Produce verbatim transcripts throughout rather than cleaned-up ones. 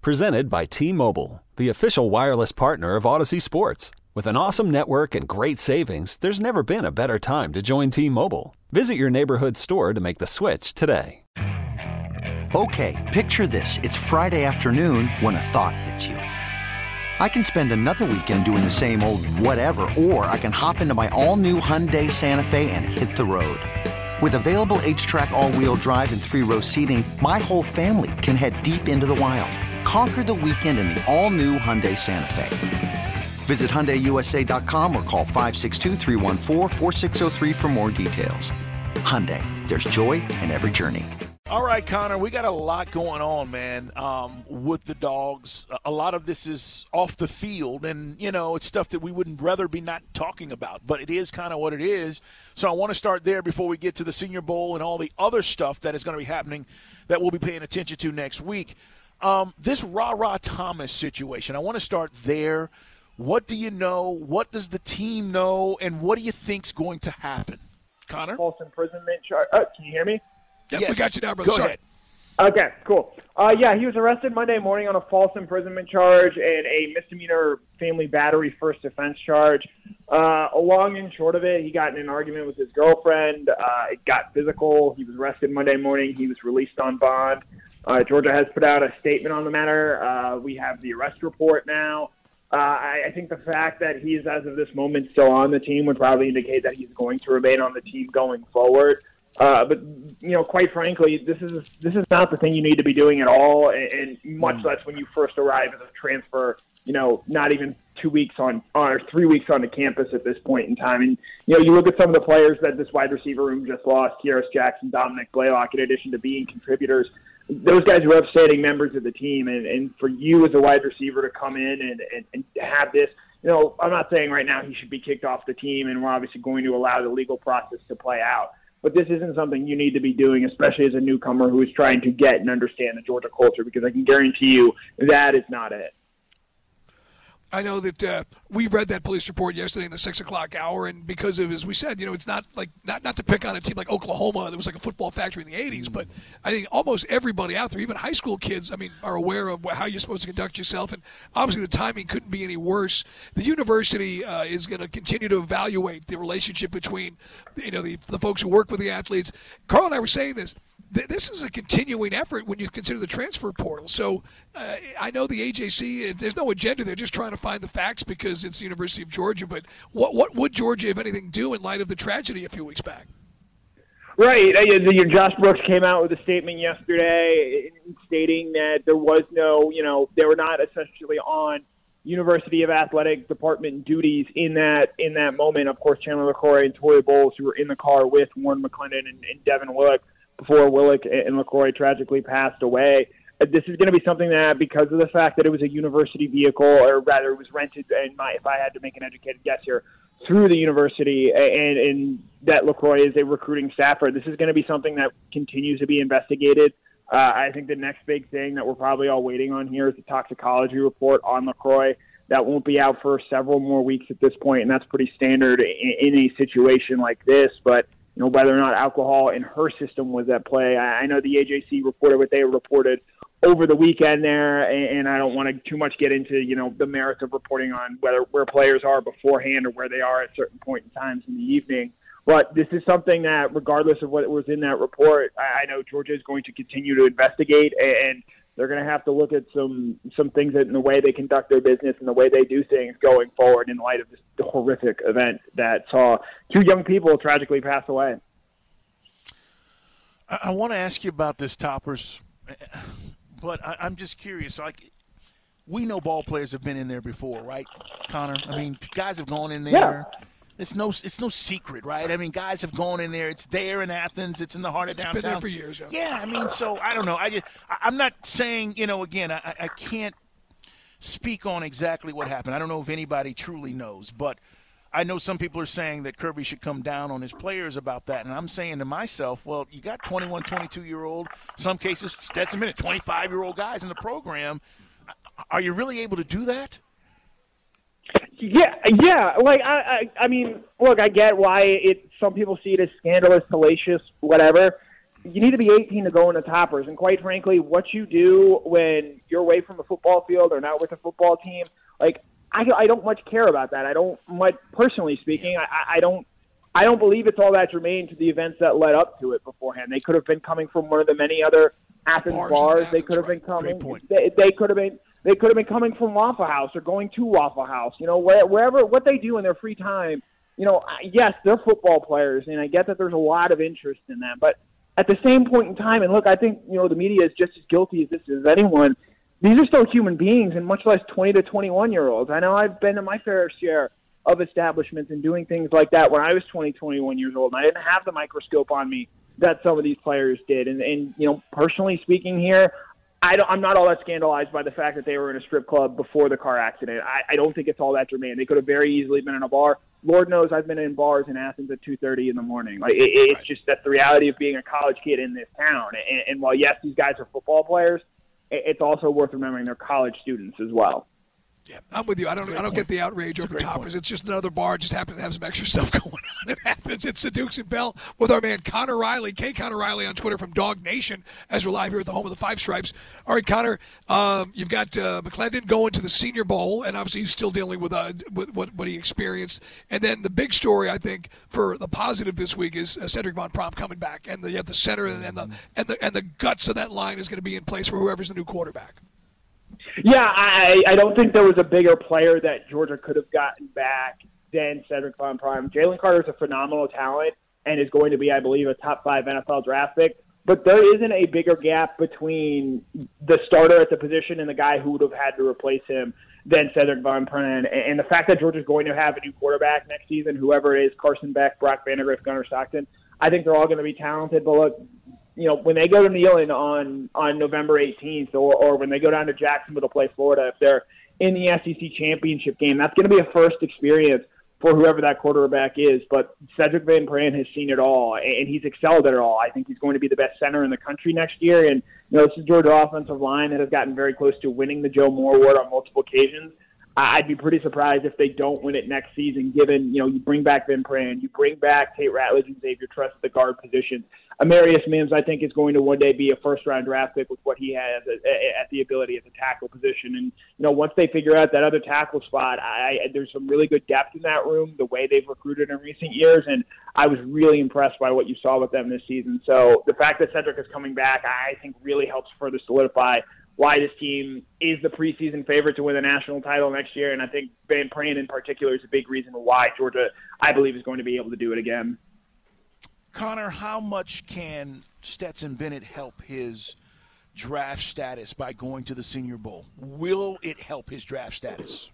Presented by T-Mobile, the official wireless partner of Odyssey Sports. With an awesome network and great savings, there's never been a better time to join T-Mobile. Visit your neighborhood store to make the switch today. Okay, picture this. It's Friday afternoon when a thought hits you. I can spend another weekend doing the same old whatever, or I can hop into my all-new Hyundai Santa Fe and hit the road. With available H-Track all-wheel drive and three-row seating, my whole family can head deep into the wild. Conquer the weekend in the all-new Hyundai Santa Fe. Visit Hyundai U S A dot com or call five six two, three one four, four six zero three for more details. Hyundai, there's joy in every journey. All right, Connor, we got a lot going on, man, um, with the Dogs. A lot of this is off the field, and, you know, it's stuff that we wouldn't rather be not talking about, but it is kind of what it is. So I want to start there before we get to the Senior Bowl and all the other stuff that is going to be happening that we'll be paying attention to next week. Um, this Ra-Ra Thomas situation, I want to start there. What do you know? What does the team know? And what do you think's going to happen? Connor? False imprisonment charge. Oh, can you hear me? Yep, yes. We got you now, brother. Go Sorry. ahead. Okay, cool. Uh, yeah, he was arrested Monday morning on a false imprisonment charge and a misdemeanor family battery first offense charge. Uh, long and short of it, he got in an argument with his girlfriend. Uh, it got physical. He was arrested Monday morning. He was released on bond. Uh, Georgia has put out a statement on the matter. Uh, we have the arrest report now. Uh, I, I think the fact that he's, as of this moment, still on the team would probably indicate that he's going to remain on the team going forward. Uh, but, you know, quite frankly, this is this is not the thing you need to be doing at all, and, and much less when you first arrive as a transfer, you know, not even two weeks on or three weeks on the campus at this point in time. And, you know, you look at some of the players that this wide receiver room just lost, Kearis Jackson, Dominic Blaylock, in addition to being contributors. Those guys are upstanding members of the team, and, and for you as a wide receiver to come in and, and, and have this, you know, I'm not saying right now he should be kicked off the team, and we're obviously going to allow the legal process to play out. But this isn't something you need to be doing, especially as a newcomer who is trying to get and understand the Georgia culture, because I can guarantee you that is not it. I know that uh, we read that police report yesterday in the six o'clock hour, and because of, as we said, you know, it's not like not not to pick on a team like Oklahoma that was like a football factory in the eighties, but I think almost everybody out there, even high school kids, I mean, are aware of how you're supposed to conduct yourself, and obviously the timing couldn't be any worse. The university uh, is going to continue to evaluate the relationship between, you know, the the folks who work with the athletes. Carl and I were saying this. This is a continuing effort when you consider the transfer portal. So uh, I know the A J C, there's no agenda. They're just trying to find the facts because it's the University of Georgia. But what what would Georgia, if anything, do in light of the tragedy a few weeks back? Right. Your Josh Brooks came out with a statement yesterday stating that there was no, you know, they were not essentially on University of Athletic Department duties in that in that moment. Of course, Chandler LaCroix and Tory Bowles, who were in the car with Warren McClendon and, and Devin Willock, before Willock and LaCroix tragically passed away. This is going to be something that, because of the fact that it was a university vehicle, or rather it was rented, and my, if I had to make an educated guess here, through the university, and, and that LaCroix is a recruiting staffer, this is going to be something that continues to be investigated. Uh, I think the next big thing that we're probably all waiting on here is the toxicology report on LaCroix. That won't be out for several more weeks at this point, and that's pretty standard in, in a situation like this. But you know, whether or not alcohol in her system was at play. I know the A J C reported what they reported over the weekend there, and I don't want to too much get into, you know, the merits of reporting on whether where players are beforehand or where they are at certain point in times in the evening. But this is something that, regardless of what was in that report, I know Georgia is going to continue to investigate, and they're going to have to look at some some things in the way they conduct their business and the way they do things going forward in light of this horrific event that saw two young people tragically pass away. I, I want to ask you about this, Toppers, but I, I'm just curious. Like, we know ball players have been in there before, right, Connor? I mean, guys have gone in there. Yeah. It's no, it's no secret, right? I mean, guys have gone in there. It's there in Athens. It's in the heart of downtown. It's been there for years. Yeah, yeah I mean, so I don't know. I just, I'm not saying, you know, again, I, I can't speak on exactly what happened. I don't know if anybody truly knows, but I know some people are saying that Kirby should come down on his players about that. And I'm saying to myself, well, you got twenty-one, twenty-two-year-old, some cases, Stetson Bennett, twenty-five-year-old guys in the program. Are you really able to do that? Yeah, yeah. Like I, I, I mean, look, I get why it. Some people see it as scandalous, salacious, whatever. you need to be eighteen to go in the toppers. And quite frankly, what you do when you're away from the football field or not with a football team, like I, I don't much care about that. I don't much, personally speaking, I, I don't. I don't believe it's all that germane to the events that led up to it beforehand. They could have been coming from one of the many other Athens bars. bars. Athens, they could have right. been coming. They, they could have been. They could have been coming from Waffle House or going to Waffle House. You know, where, wherever what they do in their free time. You know, yes, they're football players, and I get that there's a lot of interest in them. But at the same point in time, and look, I think you know the media is just as guilty as this is anyone. These are still human beings, and much less twenty to twenty-one year olds. I know I've been to my fair share of establishments and doing things like that when I was twenty, twenty-one years old, and I didn't have the microscope on me that some of these players did. And, and you know, personally speaking here, I don't, I'm not all that scandalized by the fact that they were in a strip club before the car accident. I, I don't think it's all that germane. They could have very easily been in a bar. Lord knows I've been in bars in Athens at two thirty in the morning. Like it, it's right. just that's the reality of being a college kid in this town. And, and while, yes, these guys are football players, it's also worth remembering they're college students as well. Yeah, I'm with you. I don't. I don't point. get the outrage That's over toppers. Point. It's just another bar. It just happens to have some extra stuff going on. It happens. It's the Dukes and Bell with our man Connor Riley, K. Connor Riley on Twitter from Dog Nation, as we're live here at the home of the Five Stripes. All right, Connor, um, you've got uh, McClendon going to the Senior Bowl, and obviously he's still dealing with, uh, with what what he experienced. And then the big story, I think, for the positive this week is uh, Cedric Von Prom coming back, and the you have the center and, and the and the and the guts of that line is going to be in place for whoever's the new quarterback. Yeah, I, I don't think there was a bigger player that Georgia could have gotten back than Cedric Von Prom. Jalen Carter is a phenomenal talent and is going to be, I believe, a top five N F L draft pick. But there isn't a bigger gap between the starter at the position and the guy who would have had to replace him than Cedric Von Prom. And the fact that Georgia's going to have a new quarterback next season, whoever it is, Carson Beck, Brock Vandagriff, Gunnar Stockton, I think they're all going to be talented. But look, you know, when they go to Neyland on, on November eighteenth or, or when they go down to Jacksonville to play Florida, if they're in the S E C championship game, that's going to be a first experience for whoever that quarterback is. But Cedric Van Pran has seen it all, and he's excelled at it all. I think he's going to be the best center in the country next year. And, you know, this is Georgia offensive line that has gotten very close to winning the Joe Moore Award on multiple occasions. I'd be pretty surprised if they don't win it next season, given, you know, you bring back Van Pran, you bring back Tate Ratledge and Xavier Truss at the guard position. Amarius Mims, I think, is going to one day be a first-round draft pick with what he has at, at the ability at the tackle position. And, you know, once they figure out that other tackle spot, I, there's some really good depth in that room, the way they've recruited in recent years, and I was really impressed by what you saw with them this season. So the fact that Cedric is coming back, I think, really helps further solidify why this team is the preseason favorite to win the national title next year. And I think Van Pran in particular is a big reason why Georgia, I believe, is going to be able to do it again. Connor, how much can Stetson Bennett help his draft status by going to the Senior Bowl? Will it help his draft status?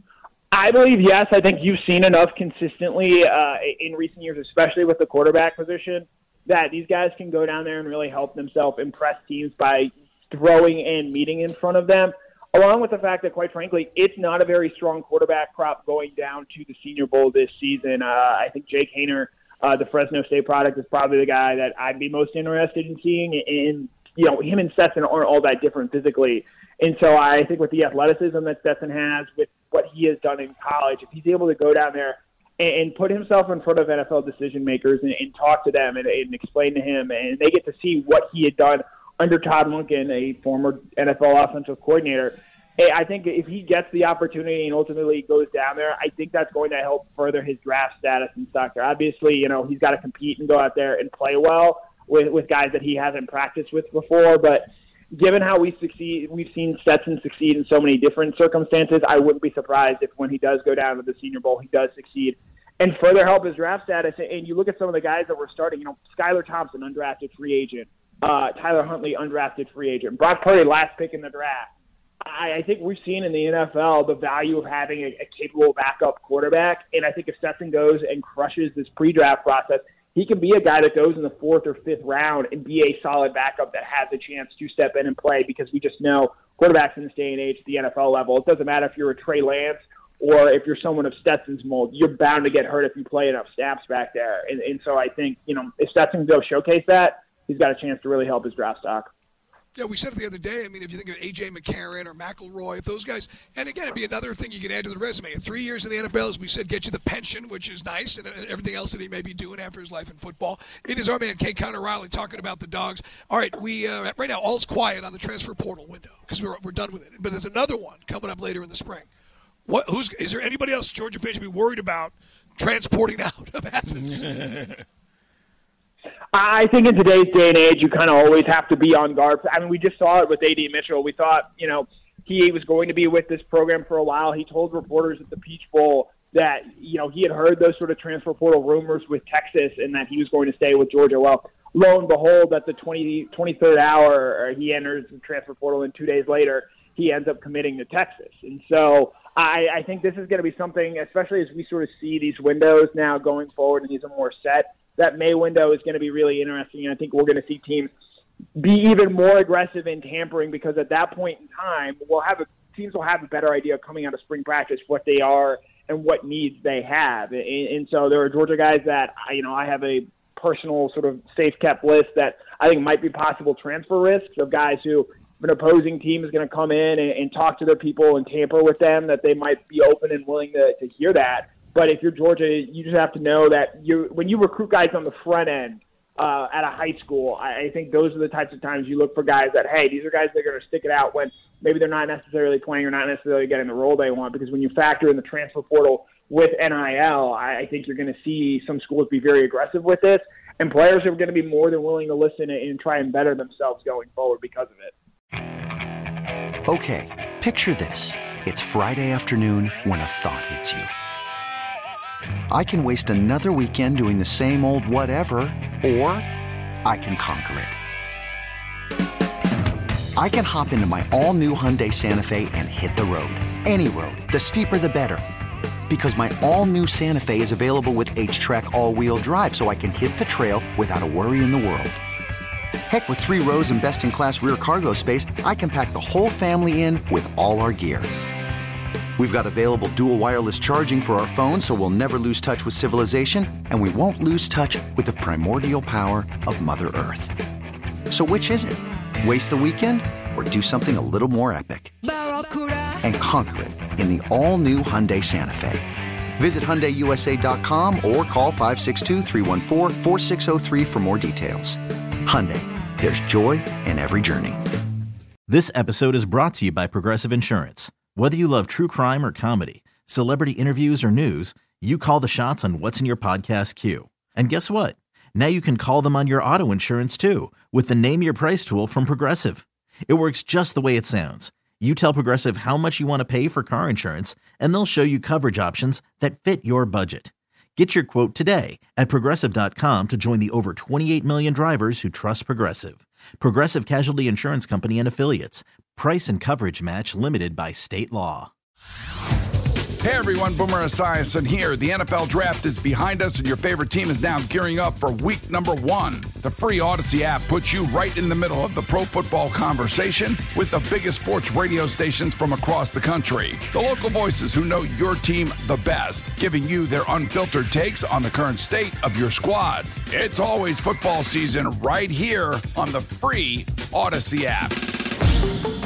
I believe yes. I think you've seen enough consistently uh, in recent years, especially with the quarterback position, that these guys can go down there and really help themselves impress teams by throwing and meeting in front of them, along with the fact that, quite frankly, it's not a very strong quarterback crop going down to the Senior Bowl this season. Uh, I think Jake Haener, uh, the Fresno State product, is probably the guy that I'd be most interested in seeing. And, you know, him and Stetson aren't all that different physically. And so I think with the athleticism that Stetson has, with what he has done in college, if he's able to go down there and, and put himself in front of N F L decision makers and, and talk to them and, and explain to him, and they get to see what he had done under Todd Monken, a former N F L offensive coordinator, I think if he gets the opportunity and ultimately goes down there, I think that's going to help further his draft status and stock there. Obviously, you know, he's got to compete and go out there and play well with, with guys that he hasn't practiced with before. But given how we succeed, we've seen Stetson succeed in so many different circumstances, I wouldn't be surprised if when he does go down to the Senior Bowl, he does succeed and further help his draft status. And you look at some of the guys that were starting, you know, Skylar Thompson, undrafted free agent. Uh, Tyler Huntley, undrafted free agent. Brock Purdy, last pick in the draft. I, I think we've seen in the N F L the value of having a, a capable backup quarterback, and I think if Stetson goes and crushes this pre-draft process, he can be a guy that goes in the fourth or fifth round and be a solid backup that has a chance to step in and play, because we just know quarterbacks in this day and age at the N F L level, it doesn't matter if you're a Trey Lance or if you're someone of Stetson's mold, you're bound to get hurt if you play enough snaps back there. And, and so I think, you know, if Stetson can go showcase that, he's got a chance to really help his draft stock. Yeah, we said it the other day. I mean, if you think of A J McCarron or McElroy, if those guys, and again, it'd be another thing you can add to the resume. Three years in the N F L, as we said, get you the pension, which is nice, and everything else that he may be doing after his life in football. It is our man, K. Connor Riley, talking about the Dogs. All right, we uh, right now, all's quiet on the transfer portal window because we're, we're done with it. But there's another one coming up later in the spring. What? Who's? Is there anybody else Georgia fans should be worried about transporting out of Athens? I think in today's day and age, you kind of always have to be on guard. I mean, we just saw it with A D Mitchell. We thought, you know, he was going to be with this program for a while. He told reporters at the Peach Bowl that, you know, he had heard those sort of transfer portal rumors with Texas and that he was going to stay with Georgia. Well, lo and behold, at the twenty, twenty-third hour, he enters the transfer portal, and two days later, he ends up committing to Texas. And so I, I think this is going to be something, especially as we sort of see these windows now going forward and these are more set, that May window is going to be really interesting, and I think we're going to see teams be even more aggressive in tampering because at that point in time, we'll have a, teams will have a better idea coming out of spring practice what they are and what needs they have. And, and so there are Georgia guys that, you know, I have a personal sort of safe-kept list that I think might be possible transfer risks of guys who an opposing team is going to come in and, and talk to their people and tamper with them, that they might be open and willing to, to hear that. But if you're Georgia, you just have to know that you when you recruit guys on the front end uh, at a high school, I, I think those are the types of times you look for guys that, hey, these are guys that are going to stick it out when maybe they're not necessarily playing or not necessarily getting the role they want. Because when you factor in the transfer portal with N I L, I, I think you're going to see some schools be very aggressive with this, and players are going to be more than willing to listen and try and better themselves going forward because of it. Okay, picture this. It's Friday afternoon when a thought hits you. I can waste another weekend doing the same old whatever, or I can conquer it. I can hop into my all-new Hyundai Santa Fe and hit the road. Any road. The steeper, the better. Because my all-new Santa Fe is available with H-Track all-wheel drive, so I can hit the trail without a worry in the world. Heck, with three rows and best-in-class rear cargo space, I can pack the whole family in with all our gear. We've got available dual wireless charging for our phones, so we'll never lose touch with civilization, and we won't lose touch with the primordial power of Mother Earth. So which is it? Waste the weekend or do something a little more epic? And conquer it in the all-new Hyundai Santa Fe. Visit Hyundai U S A dot com or call five six two, three one four, four six zero three for more details. Hyundai, there's joy in every journey. This episode is brought to you by Progressive Insurance. Whether you love true crime or comedy, celebrity interviews or news, you call the shots on what's in your podcast queue. And guess what? Now you can call them on your auto insurance too with the Name Your Price tool from Progressive. It works just the way it sounds. You tell Progressive how much you want to pay for car insurance, and they'll show you coverage options that fit your budget. Get your quote today at Progressive dot com to join the over twenty-eight million drivers who trust Progressive. Progressive Casualty Insurance Company and Affiliates. Price and coverage match limited by state law. Hey everyone, Boomer Esiason here. The N F L Draft is behind us and your favorite team is now gearing up for week number one. The free Odyssey app puts you right in the middle of the pro football conversation with the biggest sports radio stations from across the country. The local voices who know your team the best, giving you their unfiltered takes on the current state of your squad. It's always football season right here on the free Odyssey app.